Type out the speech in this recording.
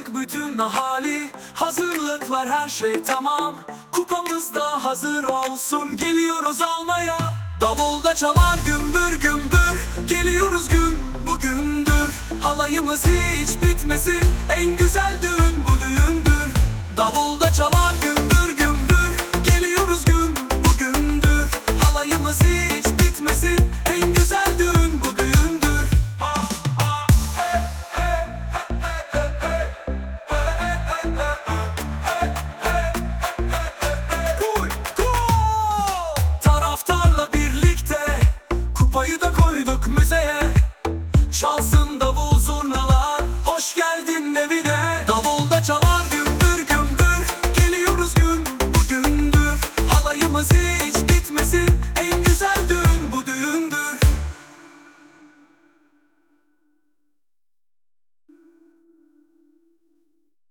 Toplandık bütün ahali, hazırlıklar her şey tamam. Kupamız da hazır olsun, geliyoruz almaya. Davulda çalar gümbür gümbür, geliyoruz gün bugündür. Halayımız hiç bitmesin, en güzel düğün bu düğündür. Davulda